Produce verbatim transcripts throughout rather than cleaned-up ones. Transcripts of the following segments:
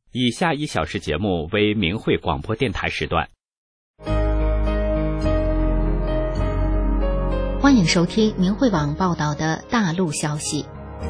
以下一小时节目为明慧广播电台时段。 欢迎收听明慧网报道的大陆消息。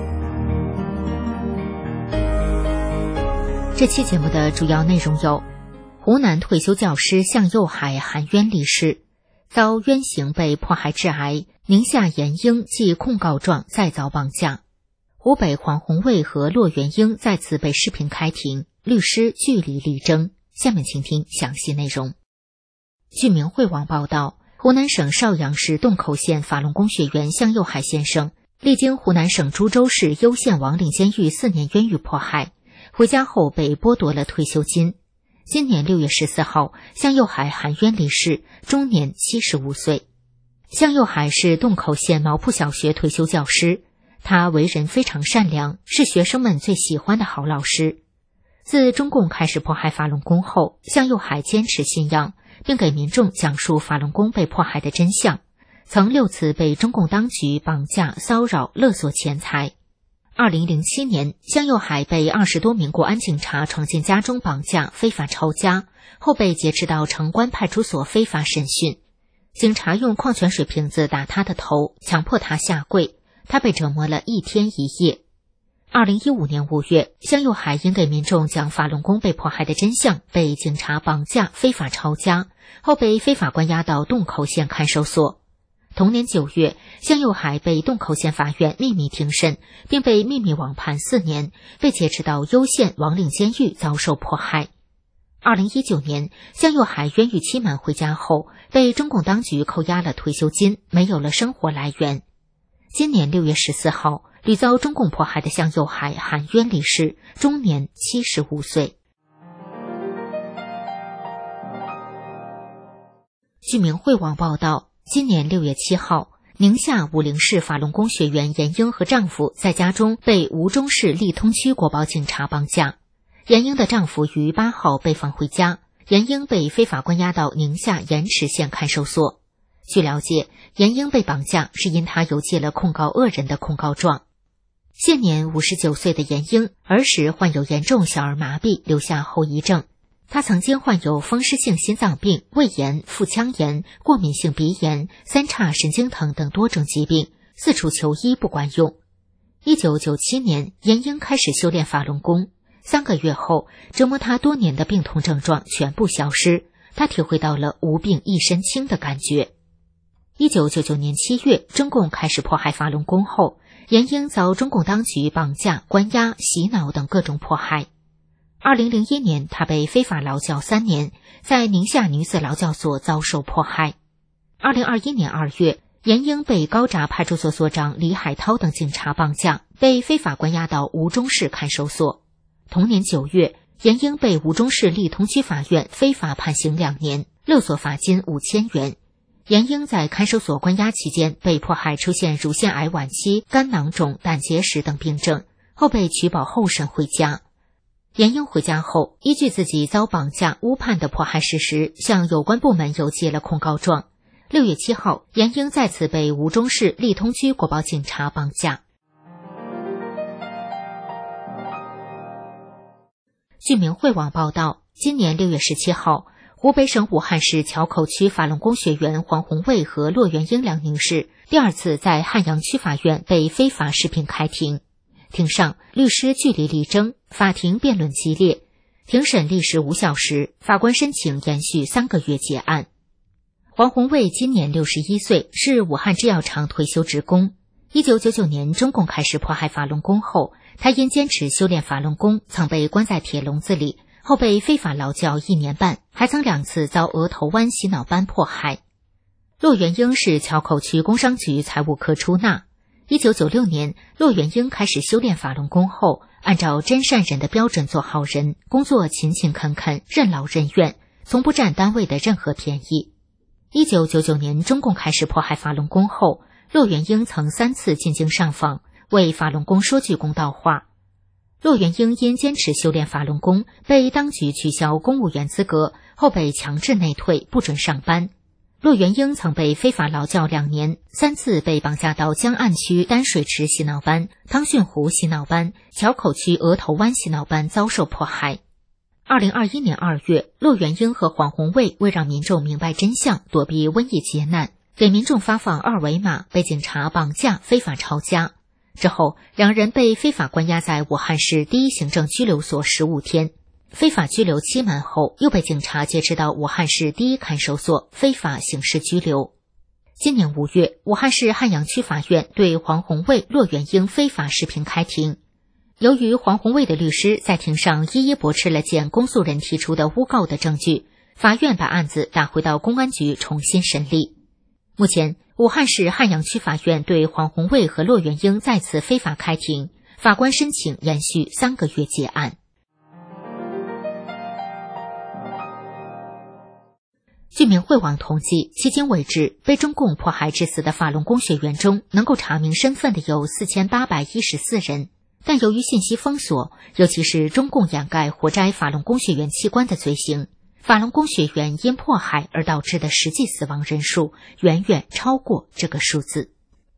这期节目的主要内容有：湖南退休教师向幼海含冤离世，遭冤刑被迫害致癌，宁夏严英继控告状再遭绑架；湖北黄红卫和骆元英再次被视频开庭，律师据理力争。下面请听详细内容。据明慧网报道，湖南省邵阳市洞口县法轮功学员向幼海先生历经湖南省株洲市攸县王岭监狱四年冤狱迫害，回家后被剥夺了退休金。今年六月十四号，向幼海含冤离世，终年七十五岁。向幼海是洞口县毛铺小学退休教师，他为人非常善良，是学生们最喜欢的好老师。自中共开始迫害法轮功后，向幼海坚持信仰，并给民众讲述法轮功被迫害的真相，曾六次被中共当局绑架、骚扰、勒索钱财。二零零七年，向幼海被二十多名国安警察闯进家中绑架，非法抄家，后被劫持到城关派出所非法审讯。警察用矿泉水瓶子打他的头，强迫他下跪，他被折磨了一天一夜。二零一五年五月，向幼海因给民众讲法轮功被迫害的真相，被警察绑架、非法抄家，后被非法关押到洞口县看守所。同年九月，向幼海被洞口县法院秘密庭审，并被秘密网判四年，被劫持到攸县王岭监狱遭受迫害。二零一九年，向幼海冤狱期满回家后，被中共当局扣押了退休金，没有了生活来源。今年六月十四号，屡遭中共迫害的向幼海含冤离世，终年七十五岁。据明慧网报道，今年六月七号，宁夏武陵市法轮功学员严英和丈夫在家中被吴忠市利通区国保警察绑架。严英的丈夫于八号被放回家，严英被非法关押到宁夏盐池县看守所。据了解，严英被绑架是因他邮寄了控告恶人的控告状。现年五十九岁的严英儿时患有严重小儿麻痹，留下后遗症。他曾经患有风湿性心脏病、胃炎、腹腔炎、过敏性鼻炎、三叉神经疼等多种疾病，四处求医不管用。一九九七年，严英开始修炼法轮功，三个月后，折磨他多年的病痛症状全部消失，他体会到了无病一身轻的感觉。一九九九年七月，中共开始迫害法轮功后，严英遭中共当局绑架、关押、洗脑等各种迫害。二零零一年，他被非法劳教三年，在宁夏女子劳教所遭受迫害。二零二一年二月，严英被高闸派出所所长李海涛等警察绑架，被非法关押到吴忠市看守所。同年九月，严英被吴忠市利通区法院非法判刑两年，勒索罚金五千元。严英在看守所关押期间被迫害出现乳腺癌晚期、肝囊肿、胆结石等病症，后被取保候审回家。严英回家后，依据自己遭绑架、误判的迫害事实，向有关部门邮寄了控告状。六月七号，严英再次被吴忠市利通区国保警察绑架。据明慧网报道，今年六月十七号，湖北省武汉市硚口区法轮功学员黄红卫和骆元英两女士第二次在汉阳区法院被非法视频开庭。庭上，律师据理力争，法庭辩论激烈。庭审历时五小时，法官申请延续三个月结案。黄红卫今年六十一岁，是武汉制药厂退休职工。一九九九年，中共开始迫害法轮功后，他因坚持修炼法轮功，曾被关在铁笼子里，后被非法劳教一年半，还曾两次遭额头湾洗脑班迫害。骆元英是硚口区工商局财务科出纳。一九九六年，骆元英开始修炼法轮功后，按照真善人的标准做好人，工作勤勤恳恳，任劳任怨，从不占单位的任何便宜。一九九九年，中共开始迫害法轮功后，骆元英曾三次进京上访，为法轮功说句公道话。骆元英因坚持修炼法轮功，被当局取消公务员资格，后被强制内退，不准上班。骆元英曾被非法劳教两年，三次被绑架到江岸区丹水池洗脑班、汤逊湖洗脑班、硚口区额头湾洗脑班遭受迫害。 二零二一年二月，骆元英和黄宏卫为让民众明白真相，躲避瘟疫劫难，给民众发放二维码，被警察绑架非法抄家。之后，两人被非法关押在武汉市第一行政拘留所十五天。非法拘留期满后，又被警察劫持到武汉市第一看守所非法刑事拘留。今年五月，武汉市汉阳区法院对黄宏卫、骆元英非法视频开庭。由于黄宏卫的律师在庭上一一驳斥了检公诉人提出的诬告的证据，法院把案子打回到公安局重新审理。目前，武汉市汉阳区法院对黄宏卫和骆元英再次非法开庭，法官申请延续三个月结案。据明慧网统计，迄今为止，被中共迫害致死的法轮功学员中，能够查明身份的有四千八百一十四人。但由于信息封锁，尤其是中共掩盖活摘法轮功学员器官的罪行，法轮功学员因迫害而导致的实际死亡人数远远超过这个数字。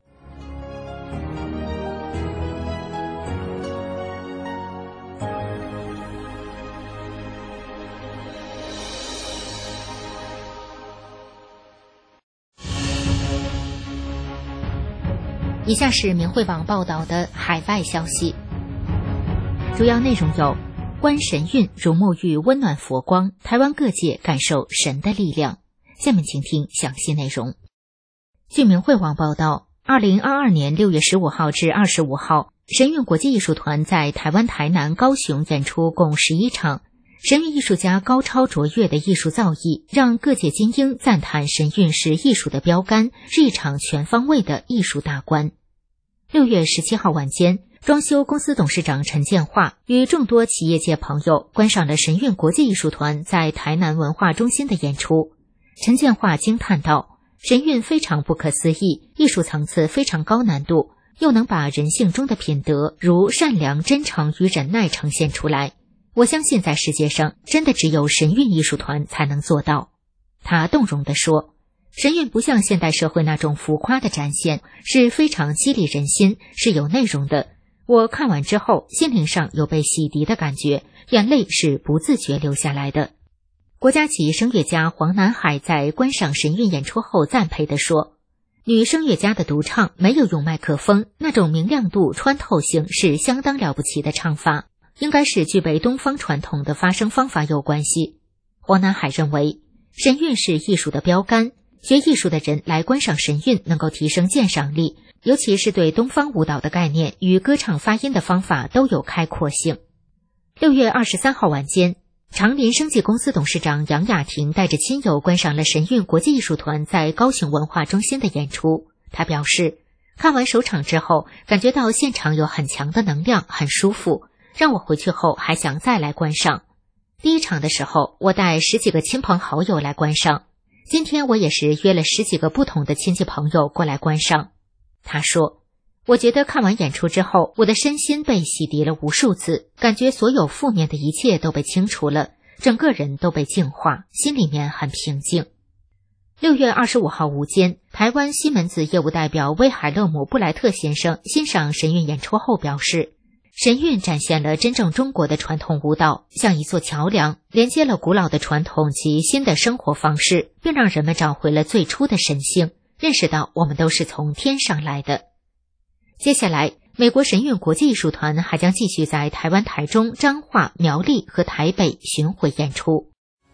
以下是明慧网报道的海外消息，主要内容有：观神韵如沐浴温暖佛光，台湾各界感受神的力量。下面请听详细内容。据明慧网报道，二零二二年六月十五号至二十五号，神韵国际艺术团在台湾台南、高雄演出共十一场。神韵艺术家高超卓越的艺术造诣，让各界精英赞叹神韵是艺术的标杆，是一场全方位的艺术大观。六月十七号晚间，装修公司董事长陈建化与众多企业界朋友观赏了神韵国际艺术团在台南文化中心的演出。陈建化惊叹道：神韵非常不可思议，艺术层次非常高难度，又能把人性中的品德如善良、真诚与忍耐呈现出来。我相信在世界上真的只有神韵艺术团才能做到。他动容地说，神韵不像现代社会那种浮夸的展现，是非常激励人心，是有内容的。我看完之后，心灵上有被洗涤的感觉，眼泪是不自觉流下来的。国家级声乐家黄南海在观赏神韵演出后赞佩地说，女声乐家的独唱没有用麦克风，那种明亮度、穿透性是相当了不起的唱法，应该是具备东方传统的发声方法有关系。黄南海认为，神韵是艺术的标杆，学艺术的人来观赏神韵能够提升鉴赏力，尤其是对东方舞蹈的概念与歌唱发音的方法都有开阔性。六月二十三号晚间，长林生技公司董事长杨雅婷带着亲友观赏了神韵国际艺术团在高雄文化中心的演出。他表示，看完首场之后，感觉到现场有很强的能量，很舒服，让我回去后还想再来观赏。第一场的时候，我带十几个亲朋好友来观赏，今天我也是约了十几个不同的亲戚朋友过来观赏。他说，我觉得看完演出之后，我的身心被洗涤了无数次，感觉所有负面的一切都被清除了，整个人都被净化，心里面很平静。六月二十五号午间，台湾西门子业务代表威海勒姆布莱特先生欣赏神韵演出后表示，神韵展现了真正中国的传统舞蹈，像一座桥梁，连接了古老的传统及新的生活方式，并让人们找回了最初的神性，认识到我们都是从天上来的。接下来，美国神韵国际艺术团还将继续在台湾台中、彰化、苗栗和台北巡回演出。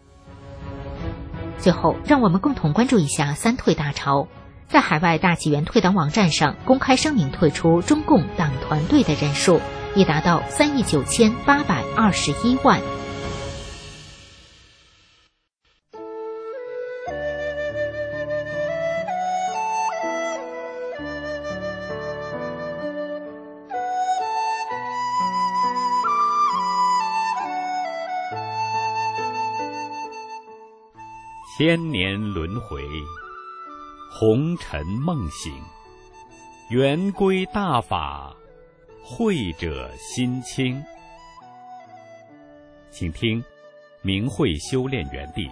最后，让我们共同关注一下三退大潮。在海外大纪元退党网站上公开声明退出中共党团队的人数已达到三亿九千八百二十一万。 千年轮回，红尘梦醒，圆规大法，慧者心清。请听明慧修炼园地。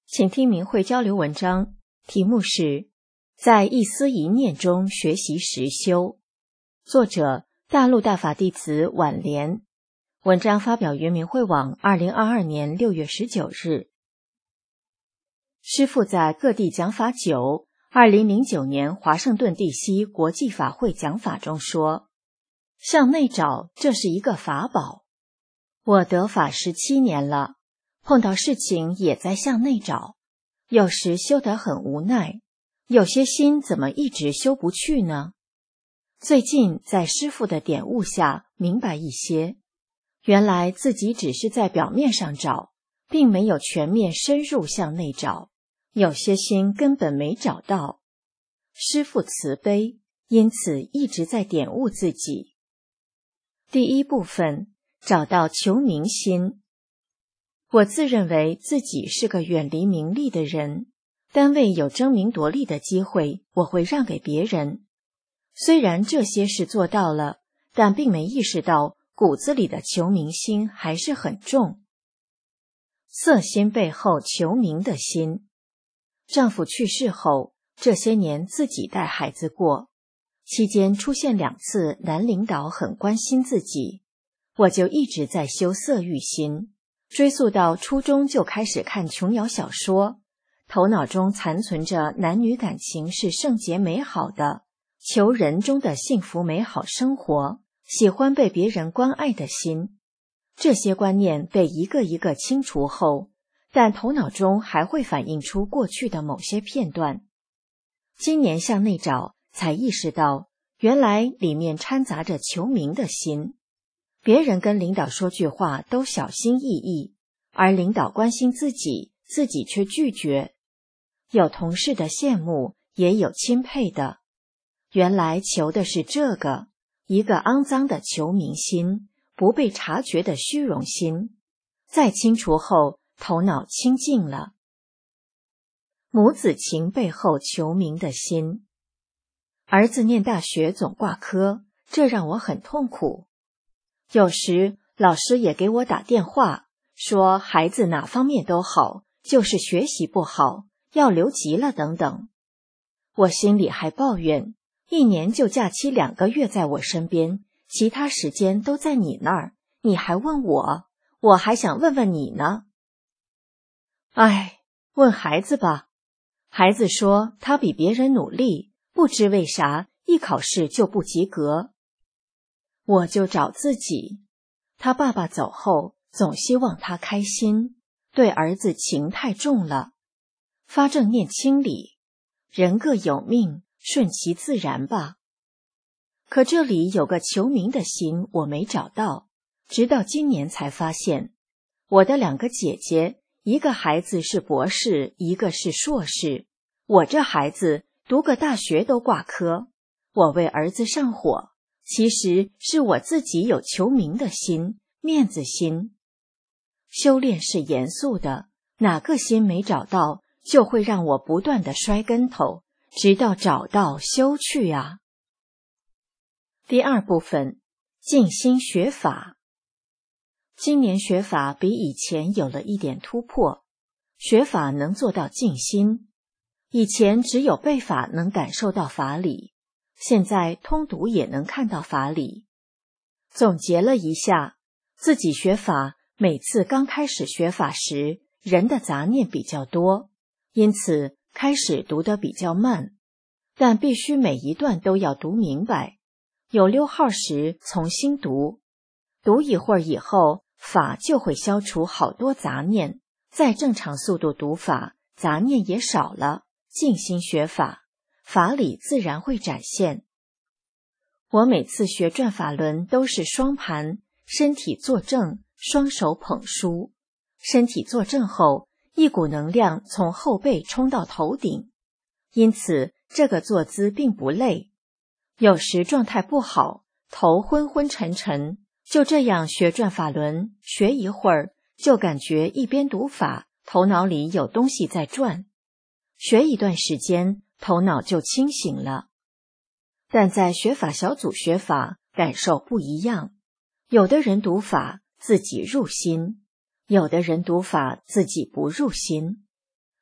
请听明慧交流文章，题目是在一思一念中学习实修，作者大陆大法弟子婉莲，文章发表于明慧网二零二二年六月十九日。师父在各地讲法九二零零九年华盛顿地西国际法会讲法中说，向内找，这是一个法宝。我得法十七年了，碰到事情也在向内找，有时修得很无奈，有些心怎么一直修不去呢？最近在师父的点悟下明白一些，原来自己只是在表面上找，并没有全面深入向内找，有些心根本没找到。师父慈悲，因此一直在点悟自己。第一部分，找到求名心。我自认为自己是个远离名利的人，单位有争名夺利的机会，我会让给别人。虽然这些事做到了，但并没意识到骨子里的求名心还是很重。色心背后求名的心。丈夫去世后，这些年自己带孩子过，期间出现两次男领导很关心自己，我就一直在修色欲心，追溯到初中就开始看琼瑶小说，头脑中残存着男女感情是圣洁美好的，求人中的幸福美好生活，喜欢被别人关爱的心。这些观念被一个一个清除后，但头脑中还会反映出过去的某些片段。今年向内找，才意识到原来里面掺杂着求名的心。别人跟领导说句话都小心翼翼，而领导关心自己，自己却拒绝。有同事的羡慕，也有钦佩的。原来求的是这个，一个肮脏的求名心，不被察觉的虚荣心。在清除后，头脑清净了。母子情背后求名的心。儿子念大学总挂科，这让我很痛苦。有时老师也给我打电话，说孩子哪方面都好，就是学习不好，要留级了等等。我心里还抱怨，一年就假期两个月在我身边，其他时间都在你那儿，你还问我，我还想问问你呢。哎，问孩子吧。孩子说他比别人努力，不知为啥一考试就不及格。我就找自己，他爸爸走后，总希望他开心，对儿子情太重了。发正念清理，人各有命，顺其自然吧。可这里有个求名的心，我没找到，直到今年才发现，我的两个姐姐，一个孩子是博士，一个是硕士，我这孩子读个大学都挂科，我为儿子上火，其实是我自己有求名的心，面子心。修炼是严肃的，哪个心没找到，就会让我不断的摔跟头，直到找到修去啊。第二部分，静心学法。今年学法比以前有了一点突破，学法能做到静心。以前只有背法能感受到法理，现在通读也能看到法理。总结了一下，自己学法，每次刚开始学法时，人的杂念比较多，因此开始读得比较慢，但必须每一段都要读明白。有溜号时重新读，读一会儿以后，法就会消除好多杂念，再正常速度读法，杂念也少了，静心学法，法理自然会展现。我每次学转法轮都是双盘，身体坐正，双手捧书。身体坐正后，一股能量从后背冲到头顶，因此这个坐姿并不累。有时状态不好，头昏昏沉沉，就这样学转法轮，学一会儿就感觉一边读法，头脑里有东西在转。学一段时间，头脑就清醒了。但在学法小组学法，感受不一样。有的人读法自己入心，有的人读法自己不入心。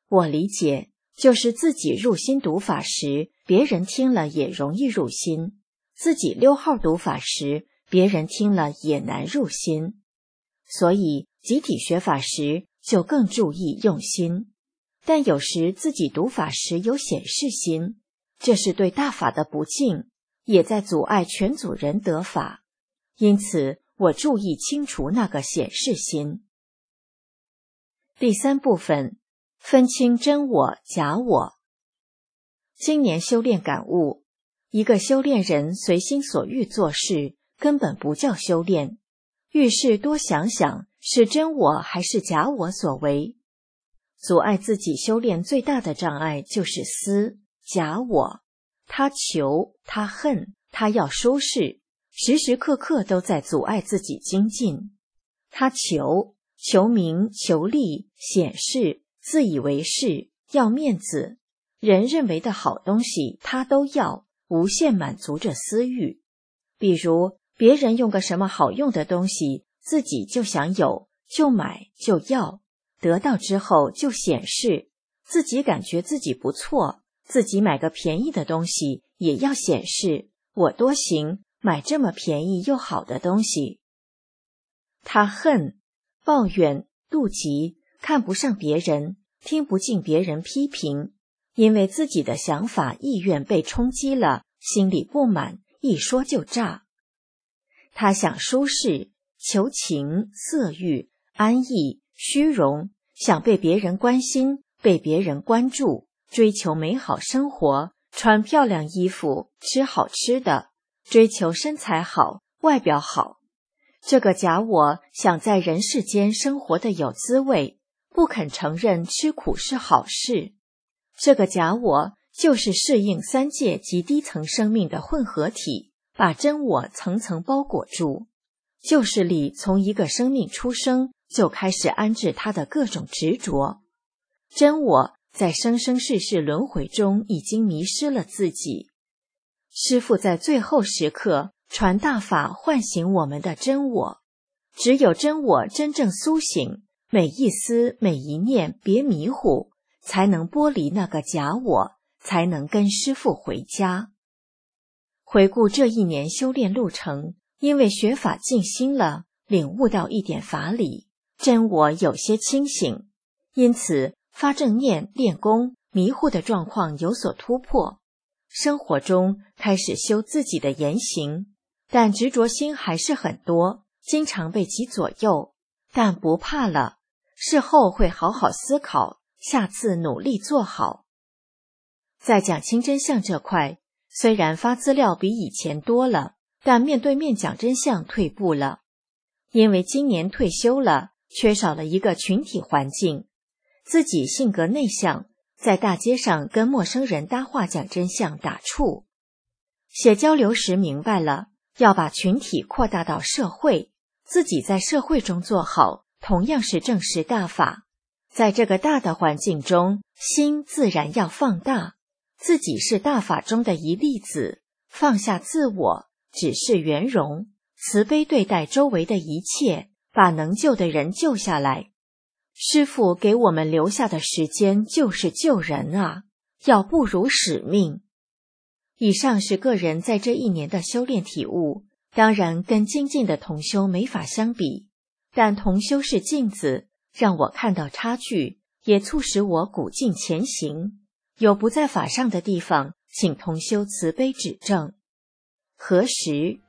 我理解，就是自己入心读法时，别人听了也容易入心；自己溜号读法时，别人听了也难入心。所以集体学法时就更注意用心。但有时自己读法时有显示心，这是对大法的不敬，也在阻碍全组人得法。因此我注意清除那个显示心。第三部分，分清真我、假我。今年修炼感悟，一个修炼人随心所欲做事，根本不叫修炼。遇事多想想，是真我还是假我所为。阻碍自己修炼最大的障碍就是思、假我。他求，他恨，他要舒适，时时刻刻都在阻碍自己精进。他求，求名、求利、显示，自以为是，要面子，人认为的好东西他都要，无限满足着私欲。比如别人用个什么好用的东西，自己就想有，就买，就要，得到之后就显示，自己感觉自己不错，自己买个便宜的东西也要显示，我多行，买这么便宜又好的东西。他恨，抱怨、妒忌，看不上别人，听不进别人批评，因为自己的想法、意愿被冲击了，心里不满，一说就炸。他想舒适，求情、色欲、安逸、虚荣，想被别人关心，被别人关注，追求美好生活，穿漂亮衣服，吃好吃的，追求身材好，外表好。这个假我想在人世间生活的有滋味，不肯承认吃苦是好事。这个假我就是适应三界及低层生命的混合体，把真我层层包裹住。旧世里从一个生命出生就开始安置他的各种执着。真我在生生世世轮回中已经迷失了自己。师父在最后时刻传大法，唤醒我们的真我。只有真我真正苏醒，每一思每一念别迷糊，才能剥离那个假我，才能跟师父回家。回顾这一年修炼路程，因为学法静心了，领悟到一点法理，真我有些清醒，因此发正念、练功，迷糊的状况有所突破。生活中开始修自己的言行，但执着心还是很多，经常被其左右，但不怕了，事后会好好思考，下次努力做好。在讲清真相这块，虽然发资料比以前多了，但面对面讲真相退步了。因为今年退休了，缺少了一个群体环境，自己性格内向，在大街上跟陌生人搭话讲真相打怵。写交流时明白了，要把群体扩大到社会，自己在社会中做好，同样是正视大法。在这个大的环境中，心自然要放大，自己是大法中的一粒子，放下自我，只是圆融，慈悲对待周围的一切，把能救的人救下来。师父给我们留下的时间就是救人啊，要不辱使命。以上是个人在这一年的修炼体悟，当然跟精进的同修没法相比，但同修是镜子，让我看到差距，也促使我鼓劲前行。有不在法上的地方，请同修慈悲指正。何时？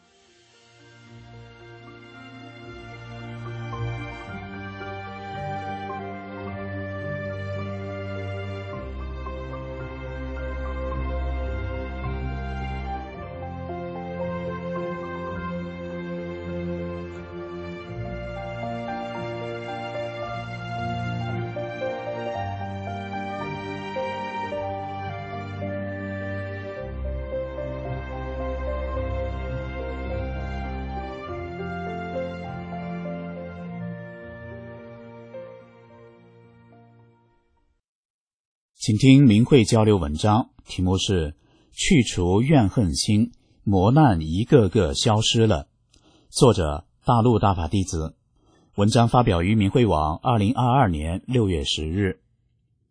请听明慧交流文章，题目是去除怨恨心，磨难一个个消失了。作者大陆大法弟子。文章发表于明慧网二零二二年六月十日。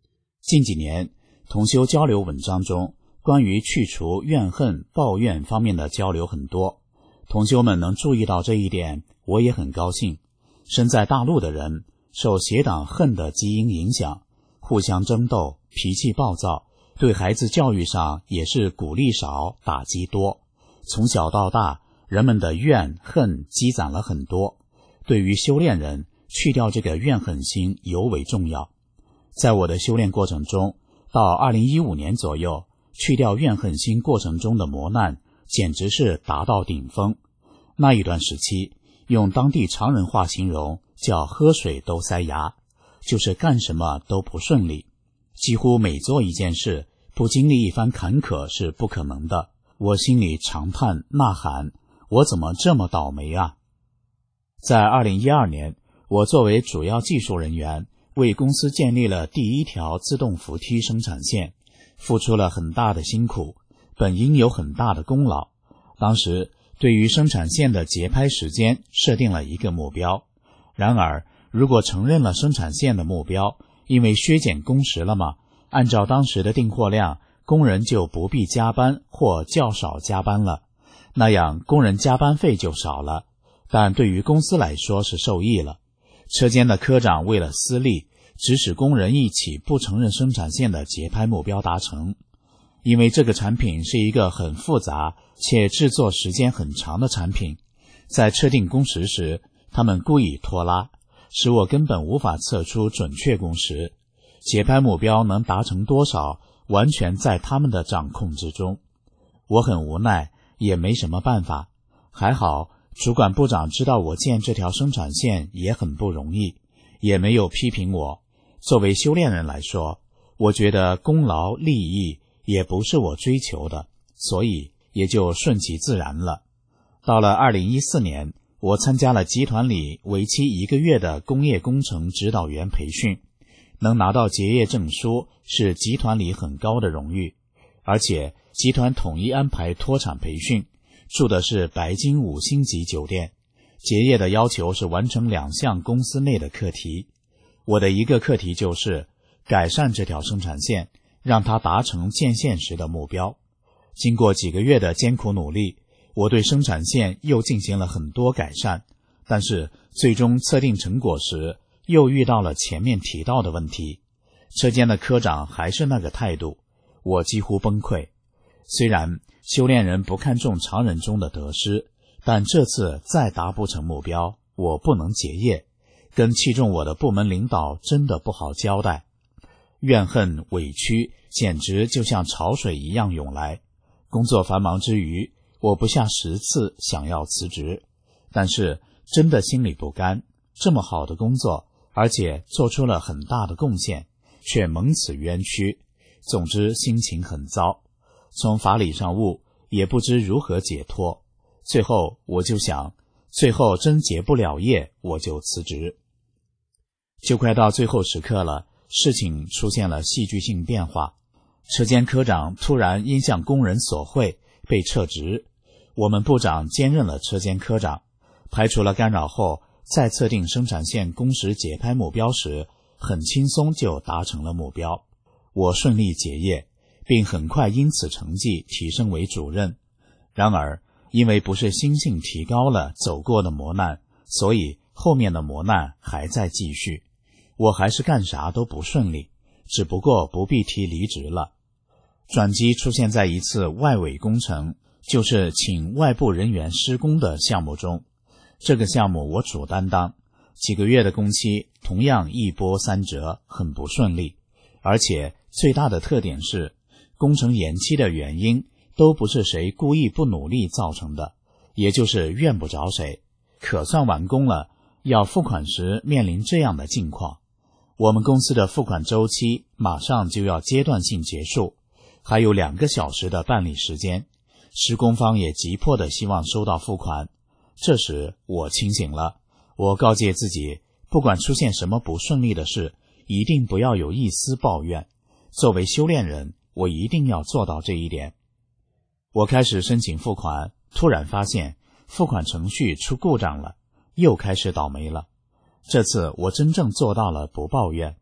近几年同修交流文章中，关于去除怨恨、抱怨方面的交流很多，同修们能注意到这一点，我也很高兴。身在大陆的人受邪党恨的基因影响，互相争斗，脾气暴躁，对孩子教育上也是鼓励少，打击多。从小到大，人们的怨恨积攒了很多，对于修炼人，去掉这个怨恨心尤为重要。在我的修炼过程中，到二零一五年左右，去掉怨恨心过程中的磨难简直是达到顶峰。那一段时期，用当地常人话形容叫喝水都塞牙，就是干什么都不顺利，几乎每做一件事不经历一番坎坷是不可能的。我心里长叹呐喊，我怎么这么倒霉啊。在二零一二年，我作为主要技术人员，为公司建立了第一条自动扶梯生产线，付出了很大的辛苦，本应有很大的功劳。当时对于生产线的节拍时间设定了一个目标，然而如果承认了生产线的目标，因为削减工时了嘛，按照当时的订货量，工人就不必加班或较少加班了，那样工人加班费就少了，但对于公司来说是受益了。车间的科长为了私利，指使工人一起不承认生产线的节拍目标达成。因为这个产品是一个很复杂且制作时间很长的产品，在测定工时时，他们故意拖拉，使我根本无法测出准确工时。节拍目标能达成多少，完全在他们的掌控之中。我很无奈，也没什么办法。还好主管部长知道我建这条生产线也很不容易，也没有批评我。作为修炼人来说，我觉得功劳利益也不是我追求的，所以也就顺其自然了。到了二零一四年，我参加了集团里为期一个月的工业工程指导员培训，能拿到结业证书是集团里很高的荣誉，而且集团统一安排脱产培训，住的是白金五星级酒店。结业的要求是完成两项公司内的课题，我的一个课题就是改善这条生产线，让它达成建线时的目标。经过几个月的艰苦努力，我对生产线又进行了很多改善，但是最终测定成果时又遇到了前面提到的问题。车间的科长还是那个态度，我几乎崩溃。虽然修炼人不看重常人中的得失，但这次再达不成目标，我不能结业，跟器重我的部门领导真的不好交代。怨恨委屈简直就像潮水一样涌来。工作繁忙之余，我不下十次想要辞职，但是真的心里不甘，这么好的工作，而且做出了很大的贡献，却蒙此冤屈。总之心情很糟，从法理上悟，也不知如何解脱。最后我就想，最后真结不了业，我就辞职。就快到最后时刻了，事情出现了戏剧性变化。车间科长突然因向工人索贿被撤职，我们部长兼任了车间科长，排除了干扰后，再测定生产线工时节拍目标时，很轻松就达成了目标。我顺利结业，并很快因此成绩提升为主任。然而因为不是心性提高了走过的磨难，所以后面的磨难还在继续。我还是干啥都不顺利，只不过不必提离职了。转机出现在一次外围工程，就是请外部人员施工的项目中。这个项目我主担当，几个月的工期同样一波三折，很不顺利。而且最大的特点是，工程延期的原因都不是谁故意不努力造成的，也就是怨不着谁。可算完工了，要付款时面临这样的境况。我们公司的付款周期马上就要阶段性结束，还有两个小时的办理时间，施工方也急迫地希望收到付款。这时我清醒了，我告诫自己，不管出现什么不顺利的事，一定不要有一丝抱怨。作为修炼人，我一定要做到这一点。我开始申请付款，突然发现付款程序出故障了，又开始倒霉了。这次我真正做到了不抱怨，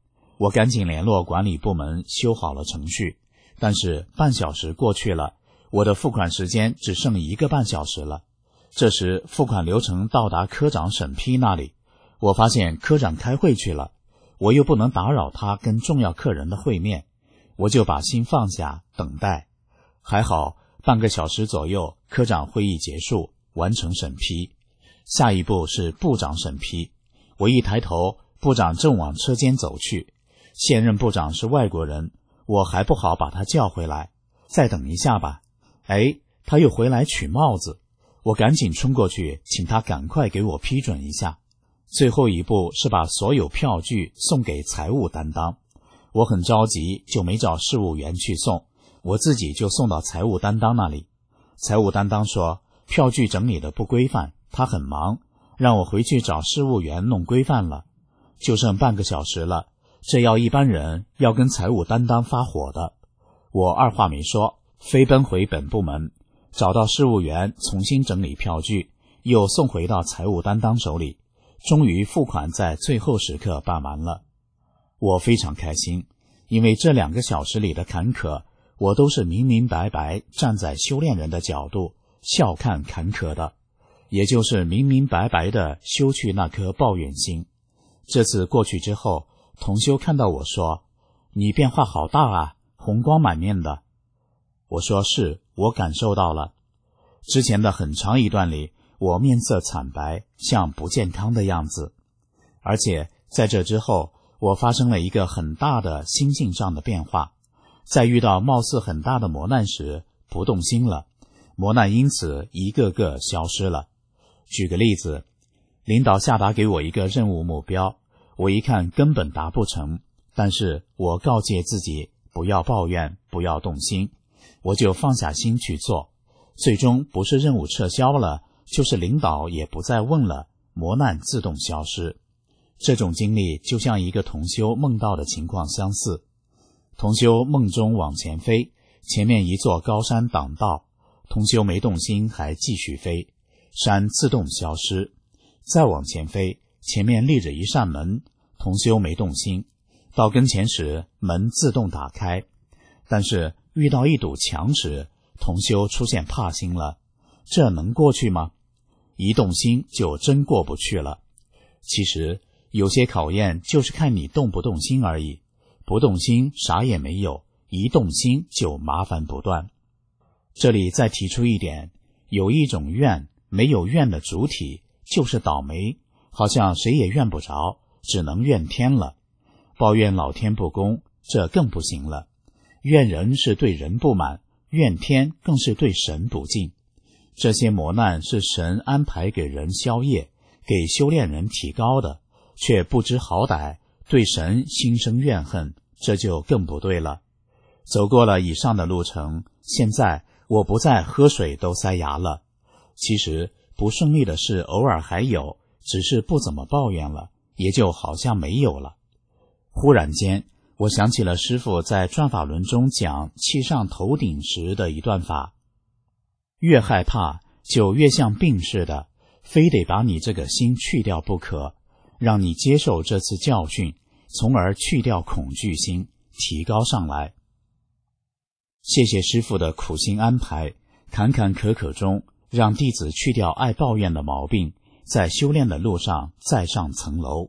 我赶紧联络管理部门修好了程序，但是半小时过去了，我的付款时间只剩一个半小时了。这时付款流程到达科长审批那里，我发现科长开会去了，我又不能打扰他跟重要客人的会面，我就把心放下等待。还好半个小时左右，科长会议结束，完成审批。下一步是部长审批，我一抬头，部长正往车间走去。现任部长是外国人，我还不好把他叫回来，再等一下吧。哎，他又回来取帽子，我赶紧冲过去，请他赶快给我批准一下。最后一步是把所有票据送给财务担当，我很着急，就没找事务员去送，我自己就送到财务担当那里。财务担当说票据整理的不规范，他很忙，让我回去找事务员弄规范了。就剩半个小时了，这要一般人要跟财务担当发火的。我二话没说，飞奔回本部门，找到事务员重新整理票据，又送回到财务担当手里。终于付款在最后时刻办完了，我非常开心，因为这两个小时里的坎坷，我都是明明白白站在修炼人的角度笑看坎坷的，也就是明明白白的修去那颗抱怨心。这次过去之后，同修看到我说：“你变化好大啊，红光满面的。”我说：“是，我感受到了。”之前的很长一段里，我面色惨白，像不健康的样子。而且在这之后，我发生了一个很大的心境上的变化，在遇到貌似很大的磨难时，不动心了，磨难因此一个个消失了。举个例子，领导下达给我一个任务目标，我一看根本达不成，但是我告诫自己不要抱怨，不要动心，我就放下心去做。最终不是任务撤销了，就是领导也不再问了，磨难自动消失。这种经历就像一个同修梦到的情况相似。同修梦中往前飞，前面一座高山挡道，同修没动心，还继续飞，山自动消失。再往前飞，前面立着一扇门，同修没动心，到跟前时门自动打开。但是遇到一堵墙时，同修出现怕心了，这能过去吗？一动心就真过不去了。其实有些考验就是看你动不动心而已，不动心啥也没有，一动心就麻烦不断。这里再提出一点，有一种怨，没有怨的主体就是倒霉，好像谁也怨不着，只能怨天了。抱怨老天不公，这更不行了。怨人是对人不满，怨天更是对神不敬。这些磨难是神安排给人消业，给修炼人提高的，却不知好歹，对神心生怨恨，这就更不对了。走过了以上的路程，现在我不再喝水都塞牙了。其实不顺利的事偶尔还有，只是不怎么抱怨了，也就好像没有了。忽然间，我想起了师父在转法轮中讲气上头顶时的一段法，越害怕就越像病似的，非得把你这个心去掉不可，让你接受这次教训，从而去掉恐惧心，提高上来。谢谢师父的苦心安排，坎坎坷坷中让弟子去掉爱抱怨的毛病，在修炼的路上再上层楼。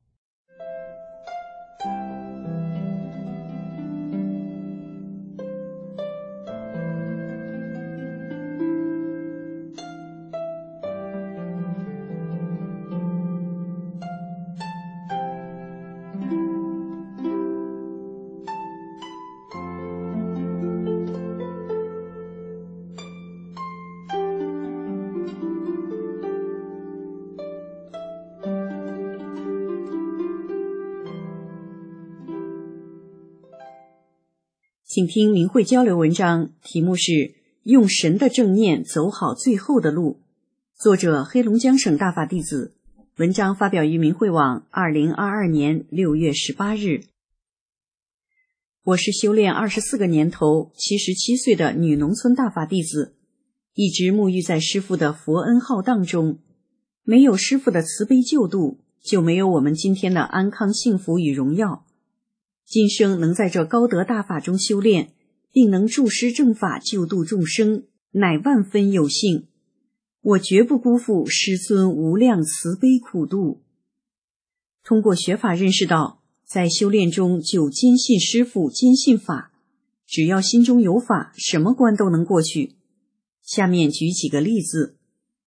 请听明慧交流文章，题目是用神的正念走好最后的路，作者黑龙江省大法弟子，文章发表于明慧网二零二二年六月十八日。我是修炼二十四个年头七十七岁的女农村大法弟子，一直沐浴在师父的佛恩浩荡中，没有师父的慈悲救度，就没有我们今天的安康幸福与荣耀。 今生能在这高德大法中修炼，并能助施正法救度众生，乃万分有幸。我绝不辜负师尊无量慈悲苦度。通过学法认识到，在修炼中就坚信师父，坚信法，只要心中有法，什么关都能过去。下面举几个例子。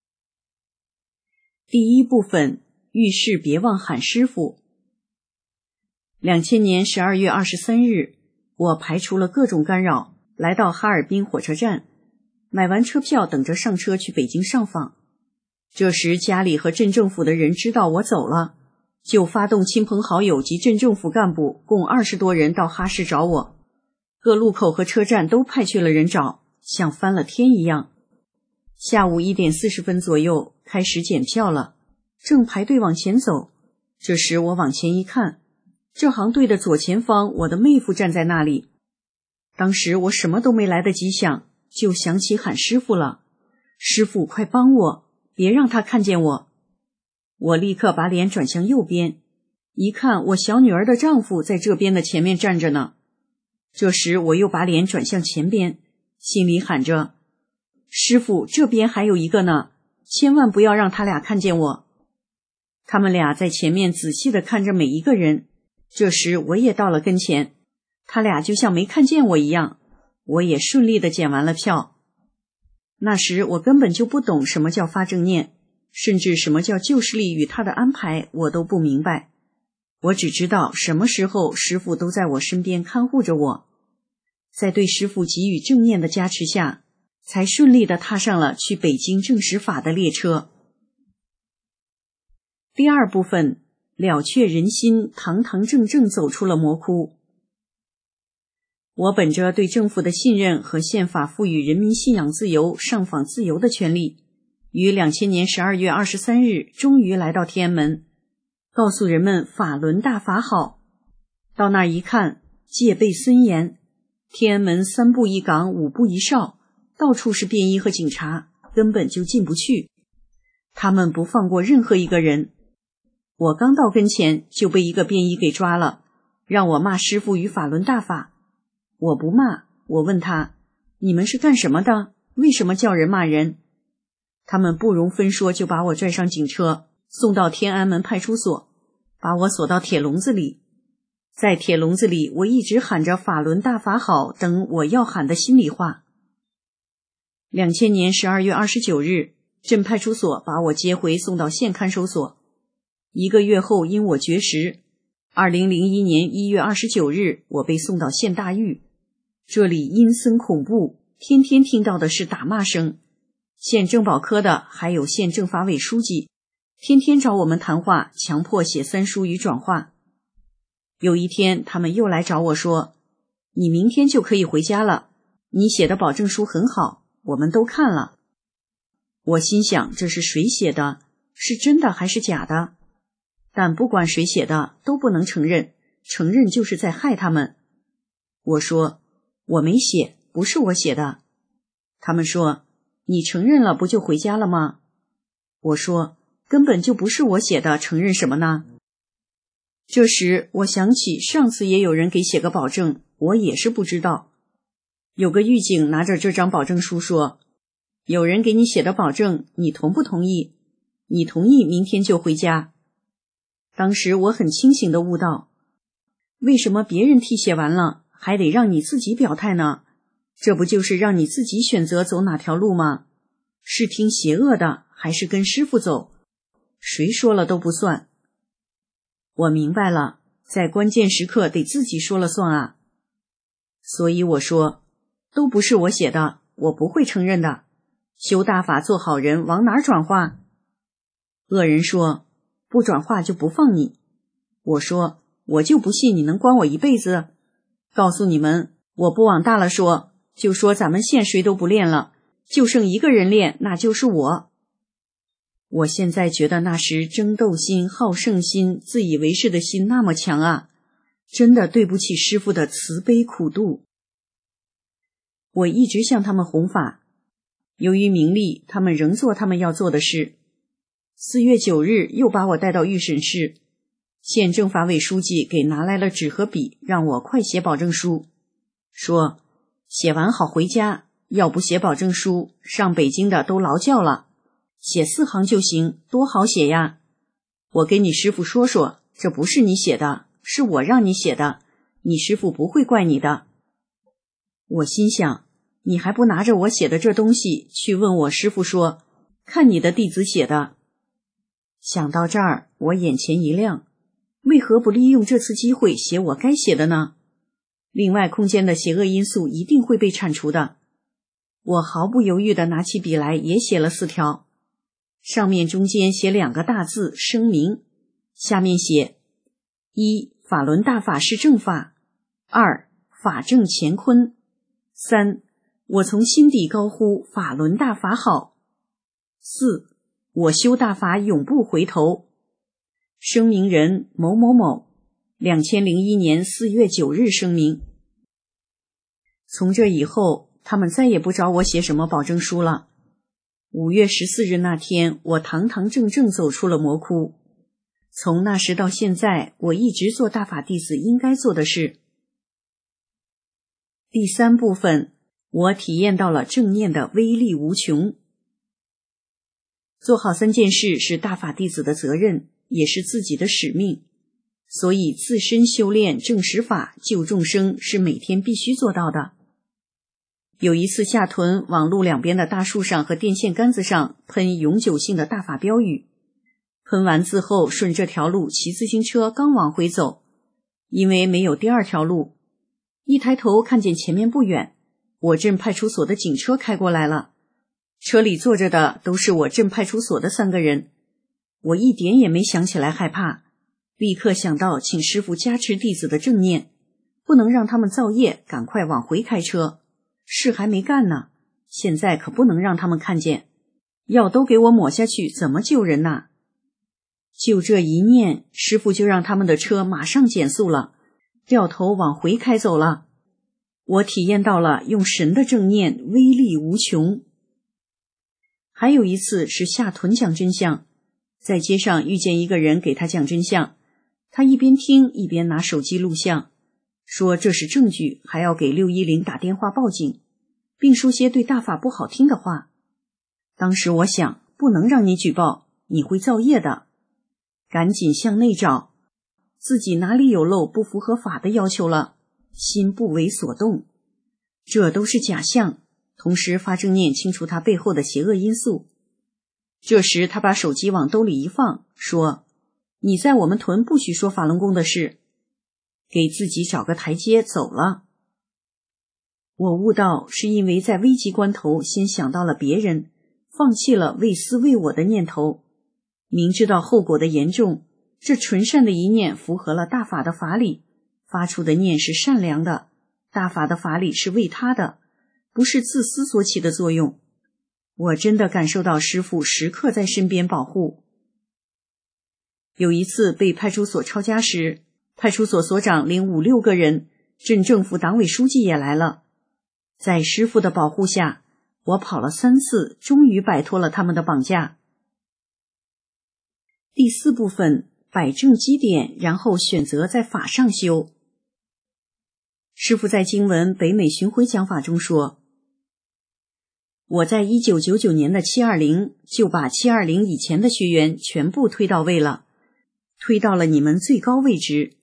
第一部分，遇事别忘喊师父。两千年十二月二十三日，我排除了各种干扰，来到哈尔滨火车站，买完车票等着上车去北京上访。这时家里和镇政府的人知道我走了，就发动亲朋好友及镇政府干部共二十多人到哈市找我，各路口和车站都派去了人找，像翻了天一样。下午一点四十分左右开始检票了，正排队往前走，这时我往前一看，这行队的左前方，我的妹夫站在那里。当时我什么都没来得及想，就想起喊师父了。师父，快帮我，别让他看见我。我立刻把脸转向右边，一看我小女儿的丈夫在这边的前面站着呢。这时我又把脸转向前边，心里喊着，师父，这边还有一个呢，千万不要让他俩看见我。他们俩在前面仔细地看着每一个人。这时我也到了跟前，他俩就像没看见我一样，我也顺利地检完了票。那时我根本就不懂什么叫发正念，甚至什么叫救世力与他的安排我都不明白。我只知道什么时候师父都在我身边看护着我。在对师父给予正念的加持下，才顺利地踏上了去北京证实法的列车。第二部分，了却人心，堂堂正正走出了魔窟。我本着对政府的信任和宪法赋予人民信仰自由、上访自由的权利，于两千年十二月二十三日终于来到天安门，告诉人们法轮大法好。到那儿一看，戒备森严，天安门三步一岗，五步一哨，到处是便衣和警察，根本就进不去。他们不放过任何一个人。我刚到跟前就被一个便衣给抓了，让我骂师父与法轮大法。我不骂，我问他，你们是干什么的？为什么叫人骂人？他们不容分说就把我拽上警车，送到天安门派出所，把我锁到铁笼子里。在铁笼子里，我一直喊着法轮大法好等我要喊的心里话。两千年十二月二十九日，镇派出所把我接回送到县看守所。一个月后因我绝食，二零零一年一月二十九日我被送到县大狱。这里阴森恐怖，天天听到的是打骂声。县政保科的还有县政法委书记，天天找我们谈话，强迫写三书与转化。有一天他们又来找我说，你明天就可以回家了，你写的保证书很好，我们都看了。我心想，这是谁写的？是真的还是假的？但不管谁写的都不能承认，承认就是在害他们。我说，我没写，不是我写的。他们说，你承认了不就回家了吗？我说，根本就不是我写的，承认什么呢？这时我想起上次也有人给写个保证，我也是不知道。有个狱警拿着这张保证书说，有人给你写的保证，你同不同意？你同意明天就回家。当时我很清醒地悟到，为什么别人替写完了还得让你自己表态呢？这不就是让你自己选择走哪条路吗？是听邪恶的还是跟师父走？谁说了都不算。我明白了，在关键时刻得自己说了算啊。所以我说，都不是我写的，我不会承认的。修大法做好人，往哪儿转化？恶人说，不转化就不放你。我说，我就不信你能关我一辈子。告诉你们，我不往大了说，就说咱们县谁都不练了，就剩一个人练，那就是我。我现在觉得那时争斗心、好胜心、自以为是的心那么强啊，真的对不起师父的慈悲苦度。我一直向他们弘法，由于名利，他们仍做他们要做的事。四月九日又把我带到预审室， 县政法委书记给拿来了纸和笔，让我快写保证书，说写完好回家，要不写保证书，上北京的都劳教了，写四行就行，多好写呀。我跟你师傅说说，这不是你写的，是我让你写的，你师傅不会怪你的。我心想，你还不拿着我写的这东西去问我师傅说，看你的弟子写的。想到这儿，我眼前一亮，为何不利用这次机会写我该写的呢？另外空间的邪恶因素一定会被铲除的。我毫不犹豫地拿起笔来，也写了四条。上面中间写两个大字声明，下面写一法轮大法是正法，二法正乾坤，三我从心底高呼法轮大法好，四我修大法永不回头。声明人某某某，二千零一年四月九日声明。从这以后，他们再也不找我写什么保证书了。五月十四日那天，我堂堂正正走出了魔窟。从那时到现在，我一直做大法弟子应该做的事。第三部分，我体验到了正念的威力无穷。做好三件事是大法弟子的责任，也是自己的使命，所以自身修炼正实法救众生是每天必须做到的。有一次下屯往路两边的大树上和电线杆子上喷永久性的大法标语，喷完字后顺这条路骑自行车刚往回走，因为没有第二条路，一抬头看见前面不远，我镇派出所的警车开过来了，车里坐着的都是我镇派出所的三个人。我一点也没想起来害怕，立刻想到请师父加持弟子的正念，不能让他们造业，赶快往回开车。事还没干呢，现在可不能让他们看见，药都给我抹下去，怎么救人呐？就这一念，师父就让他们的车马上减速了，掉头往回开走了。我体验到了用神的正念威力无穷。还有一次是下屯讲真相，在街上遇见一个人给他讲真相，他一边听一边拿手机录像，说这是证据，还要给六一零打电话报警，并说些对大法不好听的话。当时我想，不能让你举报，你会造业的，赶紧向内找，自己哪里有漏不符合法的要求了，心不为所动，这都是假象，同时发正念清除他背后的邪恶因素。这时他把手机往兜里一放，说你在我们屯不许说法轮功的事，给自己找个台阶走了。我悟到是因为在危急关头先想到了别人，放弃了为私为我的念头，明知道后果的严重，这纯善的一念符合了大法的法理，发出的念是善良的，大法的法理是为他的，不是自私所起的作用。我真的感受到师父时刻在身边保护。有一次被派出所抄家时，派出所所长领五六个人，镇政府党委书记也来了。在师父的保护下，我跑了三次，终于摆脱了他们的绑架。第四部分，摆正基点，然后选择在法上修。师父在经文北美巡回讲法中说，我在一九九九年的七二零就把七二零以前的学员全部推到位了，推到了你们最高位置。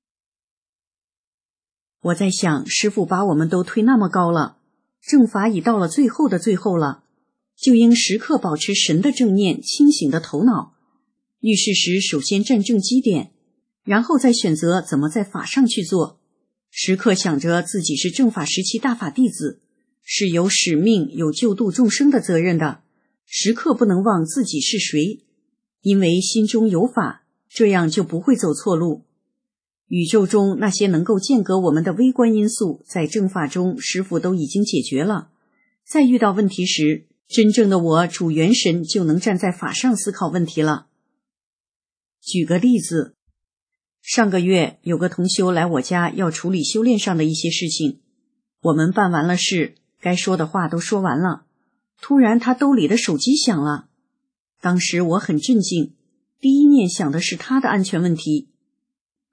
我在想，师父把我们都推那么高了，正法已到了最后的最后了，就应时刻保持神的正念，清醒的头脑，遇事时首先站正基点，然后再选择怎么在法上去做，时刻想着自己是正法时期大法弟子，是有使命有救度众生的责任的，时刻不能忘自己是谁，因为心中有法，这样就不会走错路。宇宙中那些能够间隔我们的微观因素，在正法中师父都已经解决了，在遇到问题时，真正的我主元神就能站在法上思考问题了。举个例子，上个月有个同修来我家要处理修炼上的一些事情，我们办完了事，该说的话都说完了，突然他兜里的手机响了。当时我很震惊，第一念想的是他的安全问题，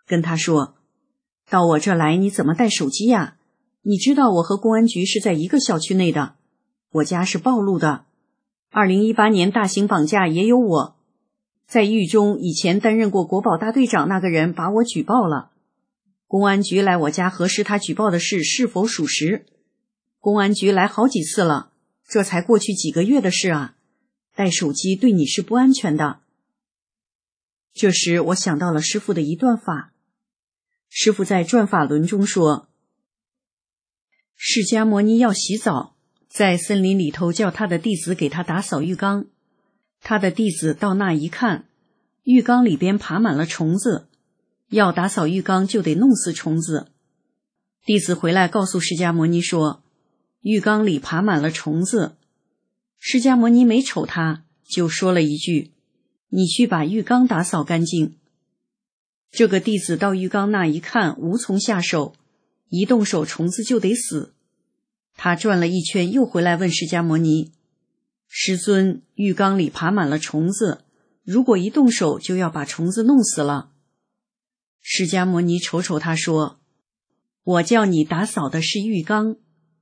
跟他说，到我这来你怎么带手机呀？你知道我和公安局是在一个小区内的，我家是暴露的。二零一八年大型绑架也有我，在狱中以前担任过国保大队长那个人把我举报了，公安局来我家核实他举报的事是否属实。公安局来好几次了，这才过去几个月的事啊，带手机对你是不安全的。这时我想到了师父的一段法，师父在转法轮中说，释迦牟尼要洗澡，在森林里头叫他的弟子给他打扫浴缸，他的弟子到那一看，浴缸里边爬满了虫子，要打扫浴缸就得弄死虫子。弟子回来告诉释迦牟尼说，浴缸里爬满了虫子。释迦牟尼没瞅他，就说了一句，你去把浴缸打扫干净。这个弟子到浴缸那一看，无从下手，一动手虫子就得死。他转了一圈又回来问释迦牟尼，师尊，浴缸里爬满了虫子，如果一动手就要把虫子弄死了。释迦牟尼瞅瞅他说，我叫你打扫的是浴缸。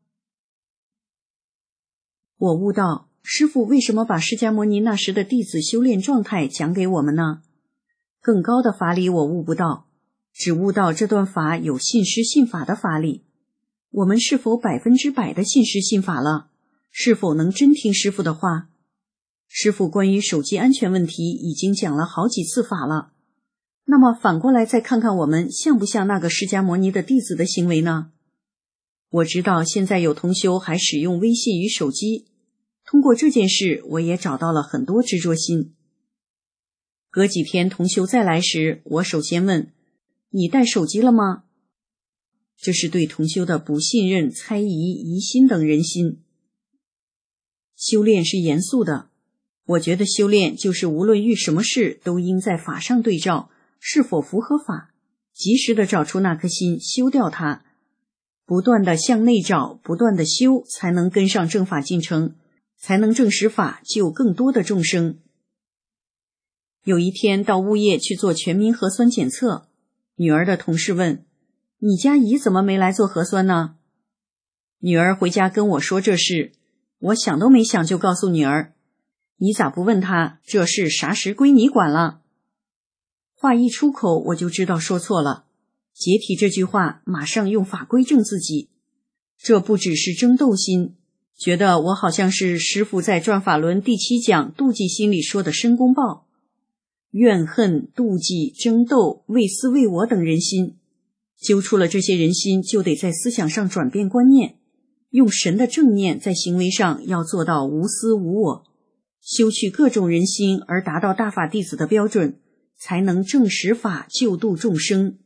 我悟道，师父为什么把释迦牟尼那时的弟子修炼状态讲给我们呢？更高的法理我悟不到，只悟到这段法有信师信法的法理。我们是否百分之百的信师信法了？是否能真听师父的话？师父关于手机安全问题已经讲了好几次法了，那么反过来再看看我们像不像那个释迦牟尼的弟子的行为呢？我知道现在有同修还使用微信与手机，通过这件事我也找到了很多执着心。隔几天同修再来时，我首先问，你带手机了吗？这是对同修的不信任、猜疑、疑心等人心。修炼是严肃的，我觉得修炼就是无论遇什么事都应在法上对照，是否符合法，及时的找出那颗心，修掉它，不断的向内找，不断的修，才能跟上正法进程，才能证实法，救更多的众生。有一天到物业去做全民核酸检测，女儿的同事问，你家姨怎么没来做核酸呢？女儿回家跟我说这事，我想都没想就告诉女儿，你咋不问她，这事啥时归你管了？话一出口我就知道说错了，解体这句话马上用法规正自己，这不只是争斗心，觉得我好像是师父在转法轮第七讲妒忌心里说的申公豹，怨恨、妒忌、争斗、为私为我等人心，揪出了这些人心，就得在思想上转变观念，用神的正念在行为上要做到无私无我，修去各种人心，而达到大法弟子的标准，才能证实法，救度众生。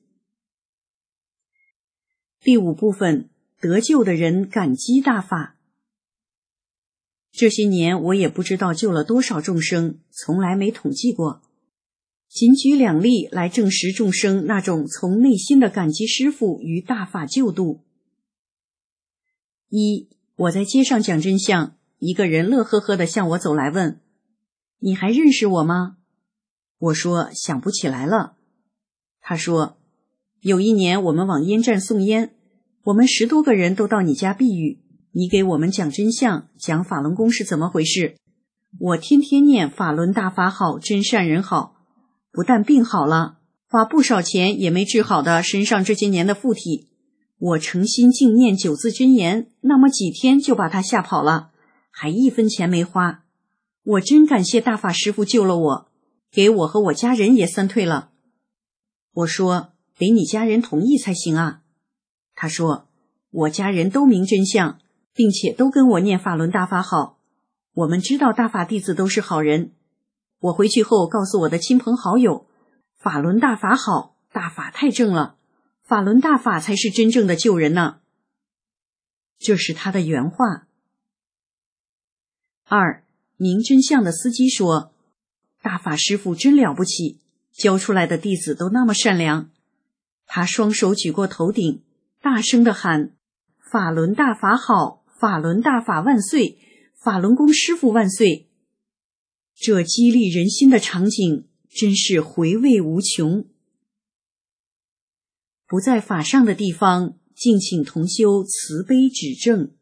第五部分，得救的人感激大法。这些年我也不知道救了多少众生，从来没统计过，仅举两例来证实众生那种从内心的感激师父与大法救度。一，我在街上讲真相，一个人乐呵呵地向我走来问，你还认识我吗？我说想不起来了。他说，有一年我们往烟站送烟，我们十多个人都到你家避雨，你给我们讲真相，讲法轮功是怎么回事。我天天念法轮大法好，真善人好，不但病好了，花不少钱也没治好的身上这些年的附体，我诚心静念九字真言，那么几天就把他吓跑了，还一分钱没花。我真感谢大法师父救了我，给我和我家人也三退了。我说，得你家人同意才行啊。他说，我家人都明真相，并且都跟我念法轮大法好，我们知道大法弟子都是好人。我回去后告诉我的亲朋好友，法轮大法好，大法太正了，法轮大法才是真正的救人呢。这是他的原话。二，明真相的司机说，大法师父真了不起，教出来的弟子都那么善良。他双手举过头顶，大声地喊，法轮大法好，法轮大法万岁，法轮功师父万岁。这激励人心的场景真是回味无穷。 不在法上的地方，敬请同修慈悲指正。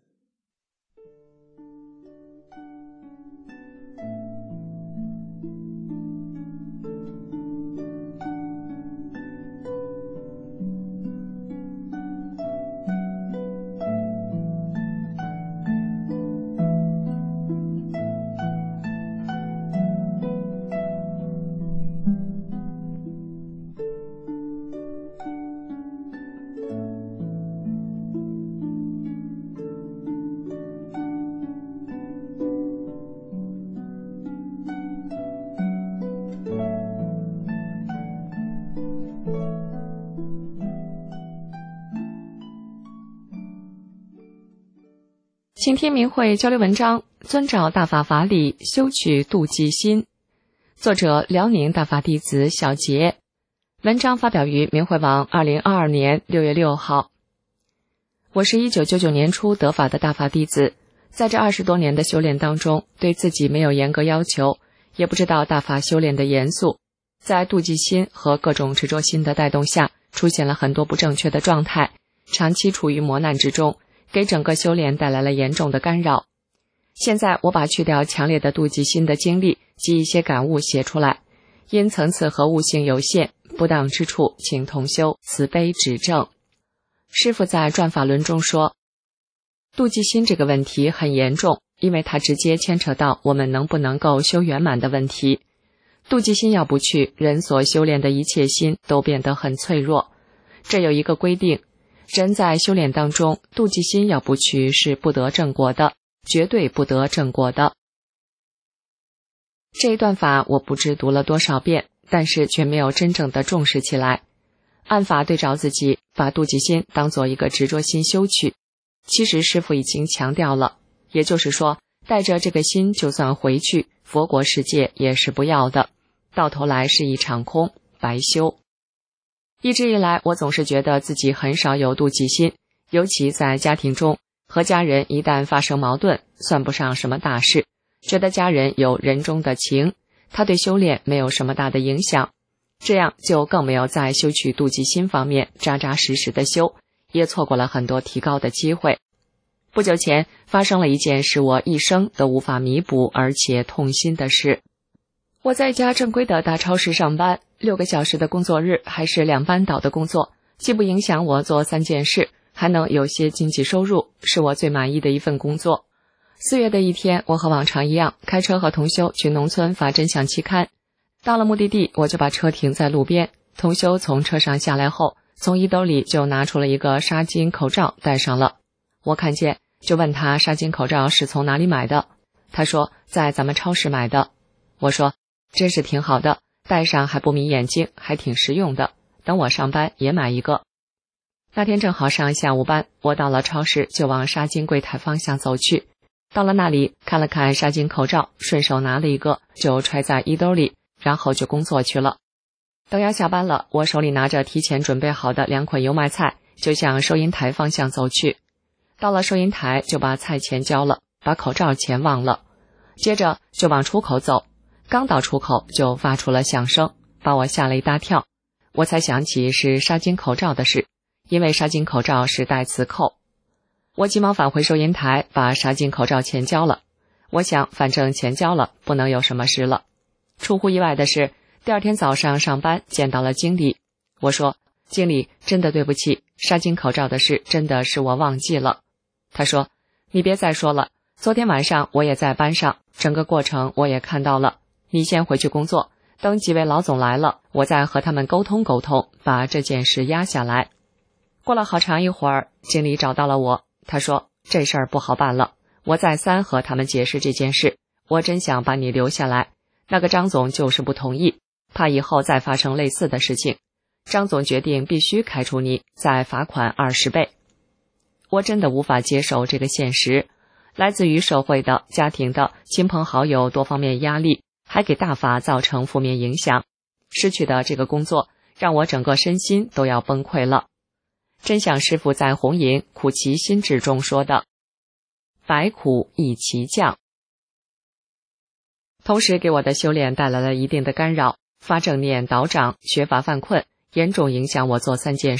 请听明慧交流文章，遵照大法法理修取妒忌心。作者辽宁大法弟子小杰。文章发表于明慧网二零二二年六月六号。我是一九九九年初得法的大法弟子，在这二十多年的修炼当中，对自己没有严格要求，也不知道大法修炼的严肃，在妒忌心和各种执着心的带动下，出现了很多不正确的状态，长期处于磨难之中，给整个修炼带来了严重的干扰。现在我把去掉强烈的妒忌心的经历及一些感悟写出来，因层次和悟性有限，不当之处请同修慈悲指正。师父在转法轮中说，妒忌心这个问题很严重，因为它直接牵扯到我们能不能够修圆满的问题。妒忌心要不去，人所修炼的一切心都变得很脆弱。这有一个规定，人在修炼当中，妒忌心要不去是不得正果的，绝对不得正果的。这一段法我不知读了多少遍，但是却没有真正的重视起来。按法对照自己，把妒忌心当做一个执着心修去。其实师父已经强调了，也就是说，带着这个心就算回去，佛国世界也是不要的，到头来是一场空，白修。一直以来，我总是觉得自己很少有妒忌心，尤其在家庭中，和家人一旦发生矛盾，算不上什么大事，觉得家人有人中的情，他对修炼没有什么大的影响，这样就更没有在修取妒忌心方面扎扎实实的修，也错过了很多提高的机会。不久前发生了一件使我一生都无法弥补而且痛心的事。我在一家正规的大超市上班，六个小时的工作日，还是两班倒的工作，既不影响我做三件事，还能有些经济收入，是我最满意的一份工作。四月的一天，我和往常一样，开车和同修去农村发真相期刊。到了目的地，我就把车停在路边，同修从车上下来后，从衣兜里就拿出了一个纱巾口罩戴上了。我看见，就问他纱巾口罩是从哪里买的，他说在咱们超市买的。我说真是挺好的，戴上还不迷眼睛，还挺实用的，等我上班也买一个。那天正好上下午班，我到了超市就往纱巾柜台方向走去。到了那里，看了看纱巾口罩，顺手拿了一个就揣在衣兜里，然后就工作去了。等要下班了，我手里拿着提前准备好的两捆油麦菜，就向收银台方向走去。到了收银台，就把菜钱交了，把口罩钱忘了，接着就往出口走。刚到出口就发出了响声，把我吓了一大跳。我才想起是纱巾口罩的事，因为纱巾口罩是带磁扣。我急忙返回收银台，把纱巾口罩钱交了。我想反正钱交了，不能有什么事了。出乎意外的是，第二天早上上班见到了经理。我说，经理，真的对不起，纱巾口罩的事真的是我忘记了。他说，你别再说了，昨天晚上我也在班上，整个过程我也看到了。你先回去工作，等几位老总来了，我再和他们沟通沟通，把这件事压下来。过了好长一会儿，经理找到了我，他说这事儿不好办了，我再三和他们解释这件事，我真想把你留下来，那个张总就是不同意，怕以后再发生类似的事情，张总决定必须开除你，再罚款二十倍。我真的无法接受这个现实，来自于社会的、家庭的、亲朋好友多方面压力，还给大法造成负面影响，失去的这个工作让我整个身心都要崩溃了。真像师父在红影苦其心志中说的，百苦一齐降。同时给我的修炼带来了一定的干扰，发正念倒掌，学法犯困，严重影响我做三件事，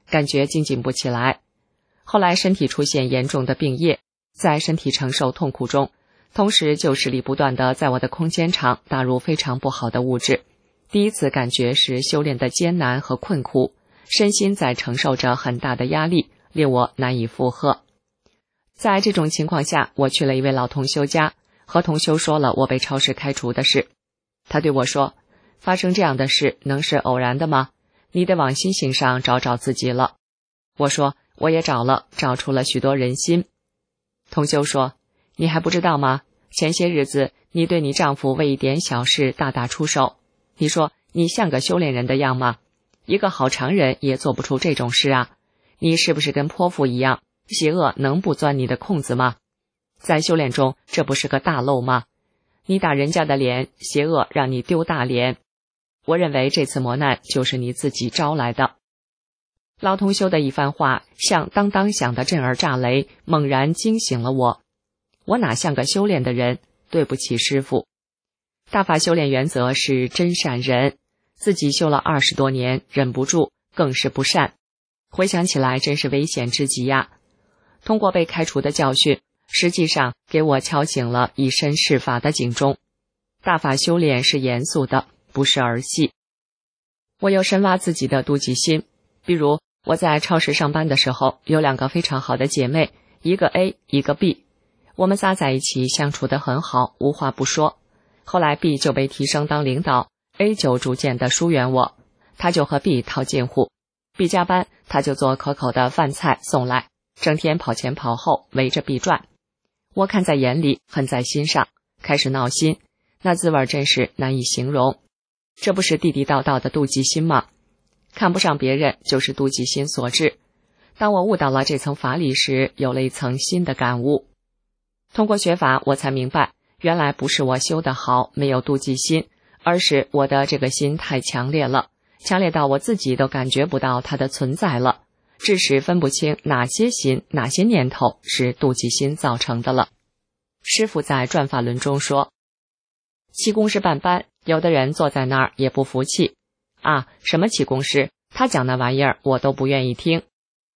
感觉精进不起来。后来身体出现严重的病液，在身体承受痛苦中，同时旧视力不断地在我的空间场打入非常不好的物质。第一次感觉是修炼的艰难和困苦，身心在承受着很大的压力，令我难以负荷。在这种情况下，我去了一位老同修家，和同修说了我被超市开除的事。他对我说，发生这样的事能是偶然的吗？你得往心性上找找自己了。我说，我也找了，找出了许多人心。同修说，你还不知道吗？前些日子你对你丈夫为一点小事大打出手，你说你像个修炼人的样吗？一个好常人也做不出这种事啊！你是不是跟泼妇一样？邪恶能不钻你的空子吗？在修炼中，这不是个大漏吗？你打人家的脸，邪恶让你丢大脸。我认为这次磨难就是你自己招来的。老同修的一番话像当当响的震耳炸雷，猛然惊醒了我。我哪像个修炼的人？对不起师父。大法修炼原则是真善忍，自己修了二十多年，忍不住更是不善。回想起来真是危险之极呀。通过被开除的教训，实际上给我敲醒了以身试法的警钟。大法修炼是严肃的，不是儿戏。我又深挖自己的妒忌心，比如我在超市上班的时候，有两个非常好的姐妹，一个 A 一个 B， 我们仨在一起相处得很好，无话不说。后来 B 就被提升当领导， A 就逐渐的疏远我，他就和 B 套近乎。 B 加班，他就做可口的饭菜送来，整天跑前跑后围着 B 转。我看在眼里，恨在心上，开始闹心，那滋味真是难以形容。这不是地地道道的妒忌心吗？看不上别人就是妒忌心所致。当我悟到了这层法理时，有了一层新的感悟。通过学法，我才明白，原来不是我修得好，没有妒忌心，而是我的这个心太强烈了，强烈到我自己都感觉不到它的存在了，致使分不清哪些心、哪些念头是妒忌心造成的了。师父在转法轮中说，气功师办班，有的人坐在那儿也不服气啊，什么气功师，他讲那玩意儿我都不愿意听。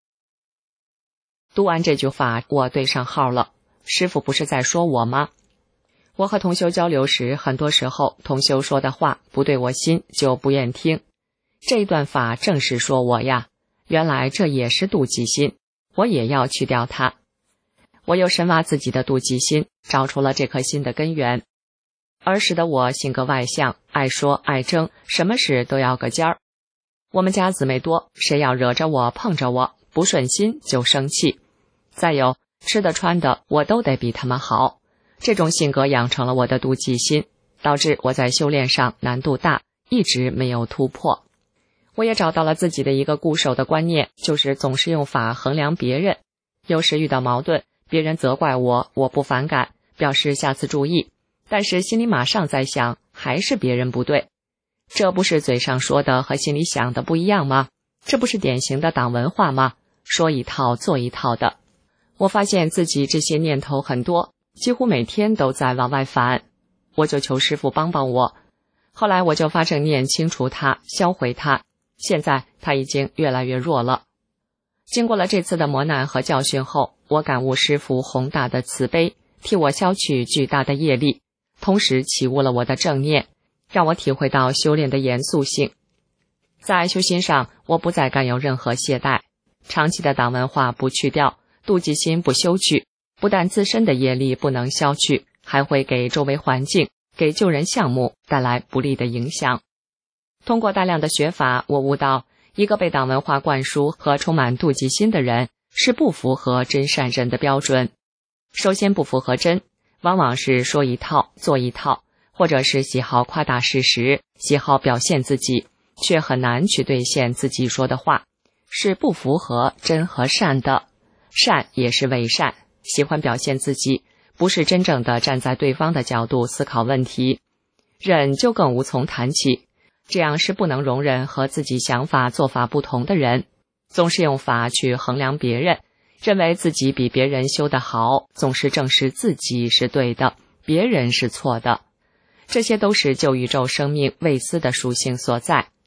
读完这句话，我对上号了，师父不是在说我吗？我和同修交流时，很多时候同修说的话不对我心，就不愿听。这一段法正是说我呀，原来这也是妒忌心，我也要去掉它。我又深挖自己的妒忌心，找出了这颗心的根源。儿时的我性格外向，爱说爱争，什么事都要个尖儿。我们家姊妹多，谁要惹着我碰着我，不顺心就生气。再有吃的穿的我都得比他们好，这种性格养成了我的妒忌心，导致我在修炼上难度大，一直没有突破。我也找到了自己的一个固守的观念，就是总是用法衡量别人。有时遇到矛盾，别人责怪我，我不反感，表示下次注意，但是心里马上在想，还是别人不对。这不是嘴上说的和心里想的不一样吗？这不是典型的党文化吗？说一套做一套的。我发现自己这些念头很多，几乎每天都在往外反，我就求师父帮帮我。后来我就发正念清除它，销毁它，现在它已经越来越弱了。经过了这次的磨难和教训后，我感悟师父宏大的慈悲，替我消去巨大的业力，同时启悟了我的正念，让我体会到修炼的严肃性。在修心上，我不再敢有任何懈怠，长期的党文化不去掉，妒忌心不修去，不但自身的业力不能消去，还会给周围环境、给救人项目带来不利的影响。通过大量的学法，我悟到一个被党文化灌输和充满妒忌心的人是不符合真善人的标准。首先不符合真，往往是说一套做一套，或者是喜好夸大事实，喜好表现自己，却很难去兑现自己说的话，是不符合真和善的。善也是伪善，喜欢表现自己，不是真正的站在对方的角度思考问题。忍就更无从谈起，这样是不能容忍和自己想法做法不同的人，总是用法去衡量别人，认为自己比别人修得好，总是证实自己是对的，别人是错的。这些都是旧宇宙生命未思的属性所在。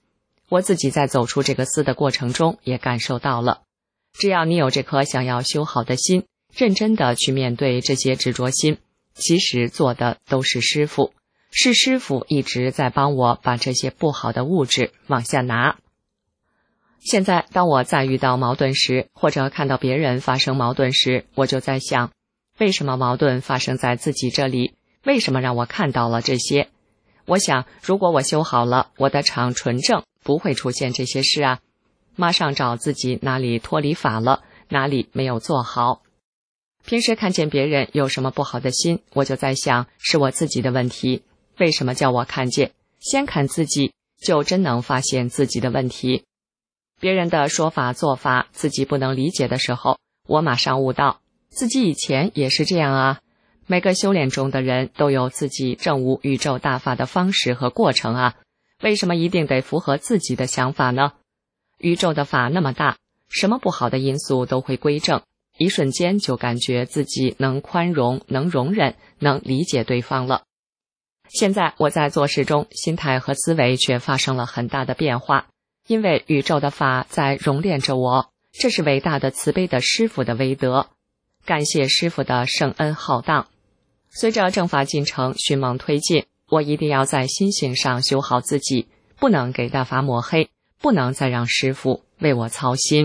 我自己在走出这个思的过程中也感受到了，只要你有这颗想要修好的心，认真的去面对这些执着心，其实做的都是师父，是师父一直在帮我把这些不好的物质往下拿。现在当我再遇到矛盾时，或者看到别人发生矛盾时，我就在想，为什么矛盾发生在自己这里？为什么让我看到了这些？我想，如果我修好了，我的场纯正，不会出现这些事啊。马上找自己哪里脱离法了，哪里没有做好。平时看见别人有什么不好的心，我就在想，是我自己的问题。为什么叫我看见？先看自己，就真能发现自己的问题。别人的说法做法自己不能理解的时候，我马上悟到，自己以前也是这样啊。每个修炼中的人都有自己证悟宇宙大法的方式和过程啊，为什么一定得符合自己的想法呢？宇宙的法那么大，什么不好的因素都会归正，一瞬间就感觉自己能宽容，能容忍，能理解对方了。现在我在做事中，心态和思维却发生了很大的变化，因为宇宙的法在熔炼着我，这是伟大的慈悲的师父的威德，感谢师父的圣恩浩荡。随着正法进程迅猛推进，我一定要在心性上修好自己，不能给大法抹黑，不能再让师父为我操心。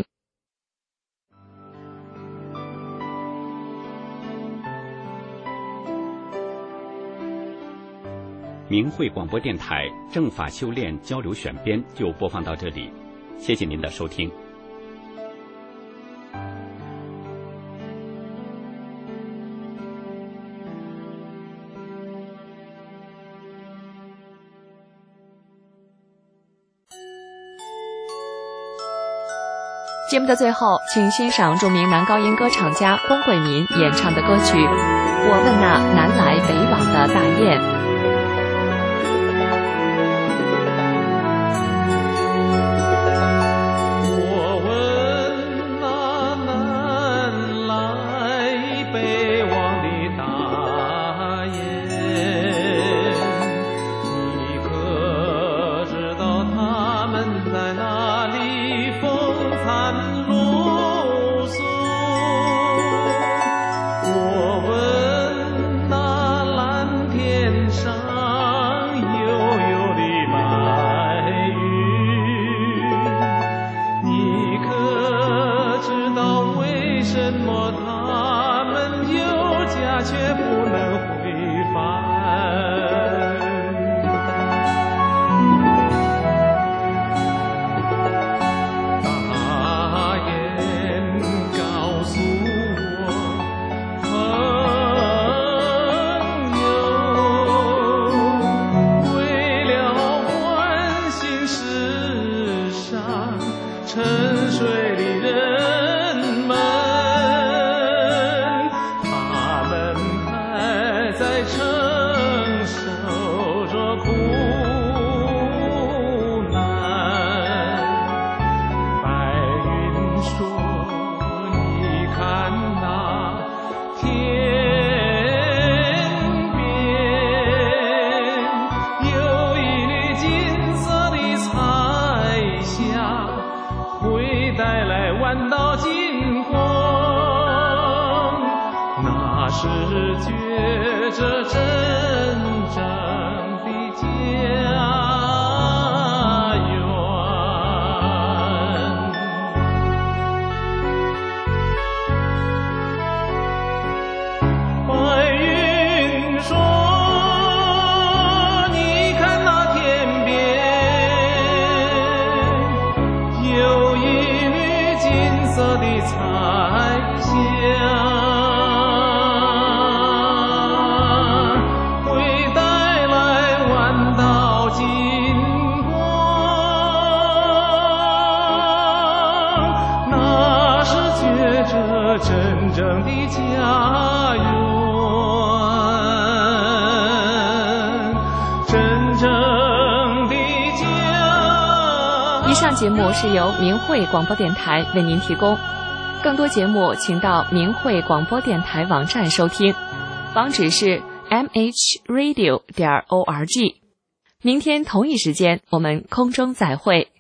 明慧广播电台正法修炼交流选编就播放到这里，谢谢您的收听。 节目的最后，请欣赏著名男高音歌唱家关桂民演唱的歌曲《我问那南来北往的大雁》。以上节目是由明慧广播电台为您提供，更多节目请到明慧广播电台网站收听，网址是 m h radio 点 org。明天同一时间我们空中再会。